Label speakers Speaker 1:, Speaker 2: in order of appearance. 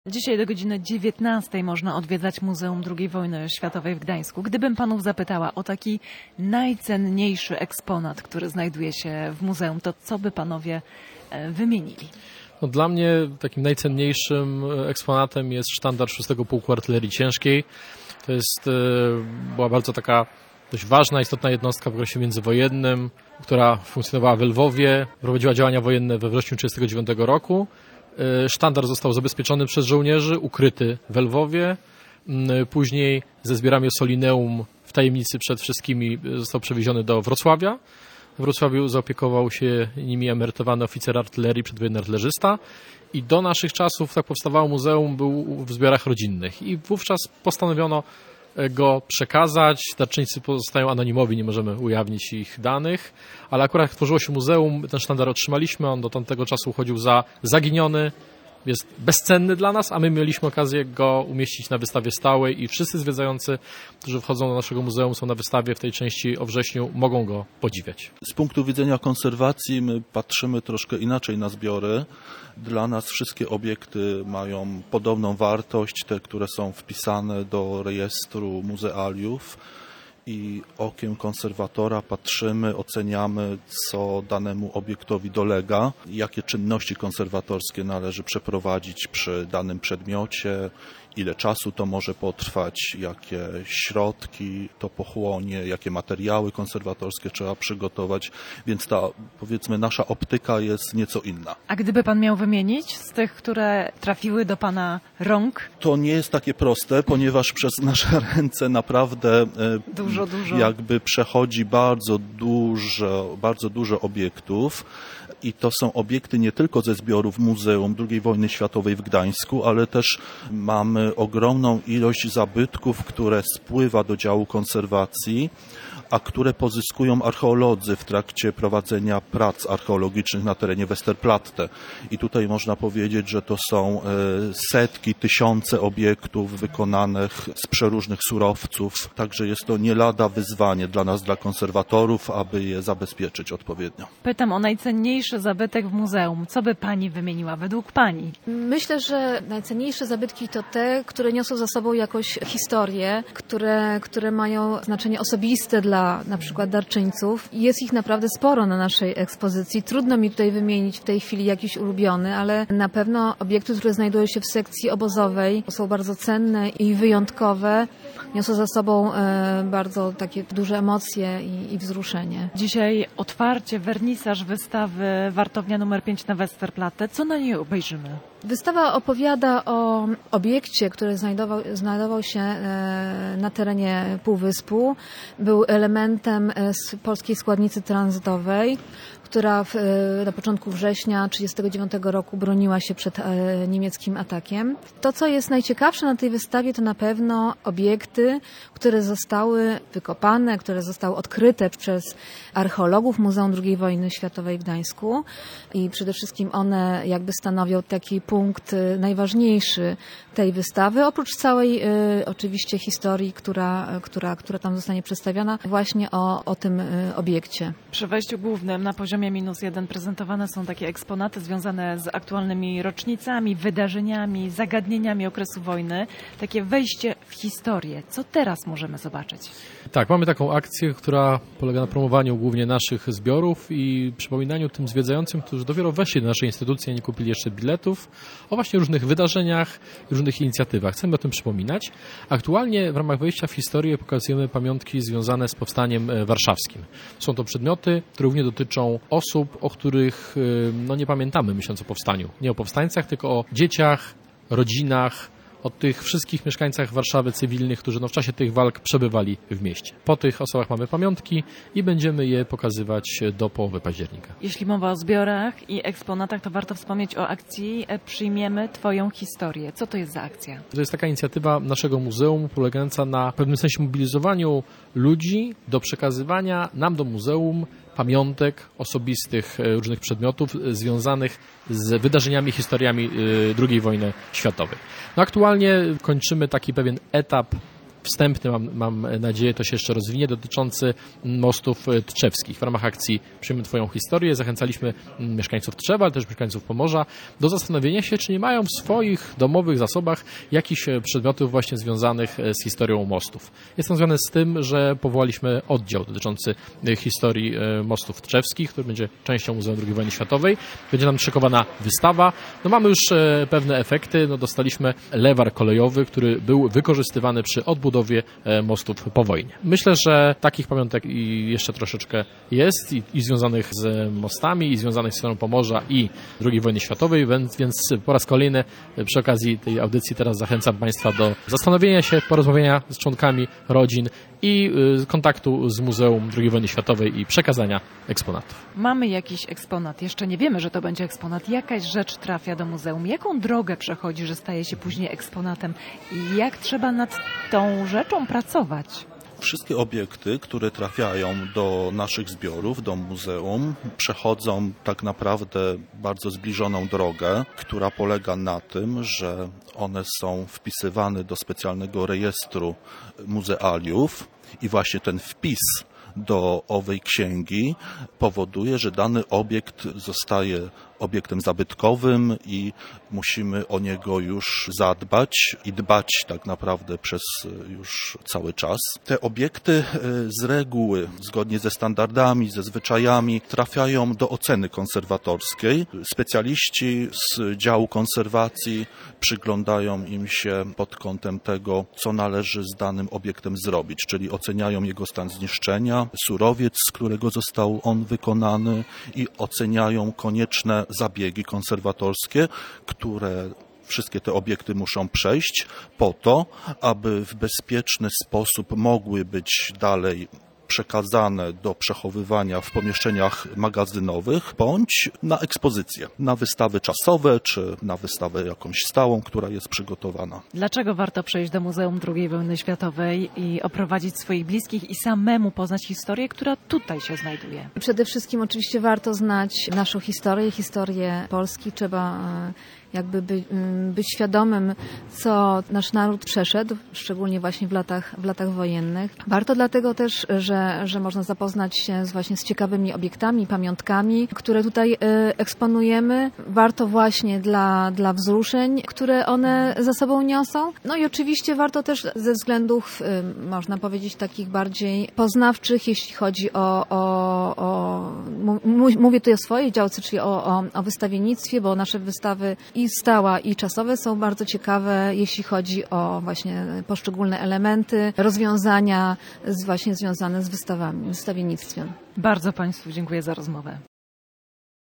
Speaker 1: Dzisiaj do godziny 19 można odwiedzać Muzeum II Wojny Światowej w Gdańsku. Gdybym panów zapytała o taki najcenniejszy eksponat, który znajduje się w muzeum, to co by panowie wymienili?
Speaker 2: No, dla mnie takim najcenniejszym eksponatem jest sztandar 6. Pułku Artylerii Ciężkiej. To była bardzo taka dość ważna, istotna jednostka w okresie międzywojennym, która funkcjonowała w Lwowie, prowadziła działania wojenne we wrześniu 1939 roku. Sztandar został zabezpieczony przez żołnierzy, ukryty w Lwowie. Później ze zbiorami Ossolineum w tajemnicy przed wszystkimi został przewieziony do Wrocławia. W Wrocławiu zaopiekował się nimi emerytowany oficer artylerii, przedwojenny artylerzysta. I do naszych czasów, tak powstawało muzeum, był w zbiorach rodzinnych. I wówczas postanowiono go przekazać. Darczyńcy pozostają anonimowi, nie możemy ujawnić ich danych, ale akurat jak tworzyło się muzeum, ten sztandar otrzymaliśmy, on do tamtego czasu uchodził za zaginiony, jest bezcenny dla nas, a my mieliśmy okazję go umieścić na wystawie stałej i wszyscy zwiedzający, którzy wchodzą do naszego muzeum, są na wystawie w tej części o wrześniu, mogą go podziwiać.
Speaker 3: Z punktu widzenia konserwacji my patrzymy troszkę inaczej na zbiory. Dla nas wszystkie obiekty mają podobną wartość, te, które są wpisane do rejestru muzealiów. I okiem konserwatora patrzymy, oceniamy, co danemu obiektowi dolega, jakie czynności konserwatorskie należy przeprowadzić przy danym przedmiocie, ile czasu to może potrwać, jakie środki to pochłonie, jakie materiały konserwatorskie trzeba przygotować, więc ta, powiedzmy, nasza optyka jest nieco inna.
Speaker 1: A gdyby pan miał wymienić z tych, które trafiły do pana rąk?
Speaker 3: To nie jest takie proste, ponieważ przez nasze ręce naprawdę
Speaker 1: dużo
Speaker 3: jakby przechodzi bardzo dużo obiektów. I to są obiekty nie tylko ze zbiorów Muzeum II Wojny Światowej w Gdańsku, ale też mamy ogromną ilość zabytków, które spływa do działu konserwacji, a które pozyskują archeolodzy w trakcie prowadzenia prac archeologicznych na terenie Westerplatte. I tutaj można powiedzieć, że to są setki, tysiące obiektów wykonanych z przeróżnych surowców. Także jest to nie lada wyzwanie dla nas, dla konserwatorów, aby je zabezpieczyć odpowiednio.
Speaker 1: Pytam o najcenniejszy zabytek w muzeum. Co by pani wymieniła według pani?
Speaker 4: Myślę, że najcenniejsze zabytki to te, które niosą za sobą jakąś historię, które mają znaczenie osobiste dla na przykład darczyńców. Jest ich naprawdę sporo na naszej ekspozycji. Trudno mi tutaj wymienić w tej chwili jakiś ulubiony, ale na pewno obiekty, które znajdują się w sekcji obozowej, są bardzo cenne i wyjątkowe. Niosą za sobą bardzo takie duże emocje i wzruszenie.
Speaker 1: Dzisiaj otwarcie, wernisaż wystawy Wartownia nr 5 na Westerplatte. Co na niej obejrzymy?
Speaker 4: Wystawa opowiada o obiekcie, który znajdował się na terenie Półwyspu. Był elementem polskiej składnicy tranzytowej, która na początku września 1939 roku broniła się przed niemieckim atakiem. To, co jest najciekawsze na tej wystawie, to na pewno obiekty, które zostały wykopane, które zostały odkryte przez archeologów Muzeum II Wojny Światowej w Gdańsku i przede wszystkim one jakby stanowią taki punkt najważniejszy tej wystawy, oprócz całej oczywiście historii, która tam zostanie przedstawiona właśnie o tym obiekcie.
Speaker 1: Przy wejściu głównym na poziomie -1 prezentowane są takie eksponaty związane z aktualnymi rocznicami, wydarzeniami, zagadnieniami okresu wojny. Takie wejście w historię. Co teraz możemy zobaczyć?
Speaker 2: Tak, mamy taką akcję, która polega na promowaniu głównie naszych zbiorów i przypominaniu tym zwiedzającym, którzy dopiero weszli do naszej instytucji, a nie kupili jeszcze biletów, o właśnie różnych wydarzeniach i różnych inicjatywach. Chcemy o tym przypominać. Aktualnie w ramach wejścia w historię pokazujemy pamiątki związane z powstaniem warszawskim. Są to przedmioty, które również dotyczą osób, o których nie pamiętamy, myśląc o powstaniu. Nie o powstańcach, tylko o dzieciach, rodzinach, o tych wszystkich mieszkańcach Warszawy cywilnych, którzy w czasie tych walk przebywali w mieście. Po tych osobach mamy pamiątki i będziemy je pokazywać do połowy października.
Speaker 1: Jeśli mowa o zbiorach i eksponatach, to warto wspomnieć o akcji Przyjmiemy Twoją historię. Co to jest za akcja?
Speaker 2: To jest taka inicjatywa naszego muzeum polegająca na pewnym sensie mobilizowaniu ludzi do przekazywania nam do muzeum pamiątek osobistych, różnych przedmiotów związanych z wydarzeniami, historiami II wojny światowej. No aktualnie kończymy taki pewien etap wstępny, mam nadzieję, to się jeszcze rozwinie, dotyczący mostów tczewskich. W ramach akcji Przyjmij Twoją historię zachęcaliśmy mieszkańców Tczewa, ale też mieszkańców Pomorza do zastanowienia się, czy nie mają w swoich domowych zasobach jakichś przedmiotów właśnie związanych z historią mostów. Jest to związane z tym, że powołaliśmy oddział dotyczący historii mostów tczewskich, który będzie częścią Muzeum II Wojny Światowej. Będzie nam szykowana wystawa. No mamy już pewne efekty. No dostaliśmy lewar kolejowy, który był wykorzystywany przy odbudowie mostów po wojnie. Myślę, że takich pamiątek i jeszcze troszeczkę jest i związanych z mostami, i związanych z historią Pomorza i II wojny światowej, więc po raz kolejny przy okazji tej audycji teraz zachęcam Państwa do zastanowienia się, porozmawiania z członkami rodzin i kontaktu z Muzeum II wojny światowej i przekazania eksponatów.
Speaker 1: Mamy jakiś eksponat, jeszcze nie wiemy, że to będzie eksponat. Jakaś rzecz trafia do muzeum. Jaką drogę przechodzi, że staje się później eksponatem? I jak trzeba nad tą rzeczą pracować?
Speaker 3: Wszystkie obiekty, które trafiają do naszych zbiorów, do muzeum, przechodzą tak naprawdę bardzo zbliżoną drogę, która polega na tym, że one są wpisywane do specjalnego rejestru muzealiów i właśnie ten wpis do owej księgi powoduje, że dany obiekt zostaje obiektem zabytkowym i musimy o niego już zadbać i dbać tak naprawdę przez już cały czas. Te obiekty z reguły, zgodnie ze standardami, ze zwyczajami, trafiają do oceny konserwatorskiej. Specjaliści z działu konserwacji przyglądają im się pod kątem tego, co należy z danym obiektem zrobić, czyli oceniają jego stan zniszczenia, surowiec, z którego został on wykonany i oceniają konieczne zabiegi konserwatorskie, które wszystkie te obiekty muszą przejść po to, aby w bezpieczny sposób mogły być dalej przekazane do przechowywania w pomieszczeniach magazynowych bądź na ekspozycje, na wystawy czasowe czy na wystawę jakąś stałą, która jest przygotowana.
Speaker 1: Dlaczego warto przejść do Muzeum II wojny światowej i oprowadzić swoich bliskich i samemu poznać historię, która tutaj się znajduje?
Speaker 4: Przede wszystkim oczywiście warto znać naszą historię Polski. Trzeba jakby być świadomym, co nasz naród przeszedł, szczególnie właśnie w latach wojennych. Warto dlatego też, że można zapoznać się właśnie z ciekawymi obiektami, pamiątkami, które tutaj eksponujemy. Warto właśnie dla wzruszeń, które one za sobą niosą. No i oczywiście warto też ze względów, można powiedzieć, takich bardziej poznawczych, jeśli chodzi mówię tutaj o swojej działce, czyli o wystawiennictwie, bo nasze wystawy i stała, i czasowe są bardzo ciekawe, jeśli chodzi o właśnie poszczególne elementy, rozwiązania właśnie związane z wystawiennictwem.
Speaker 1: Bardzo Państwu dziękuję za rozmowę.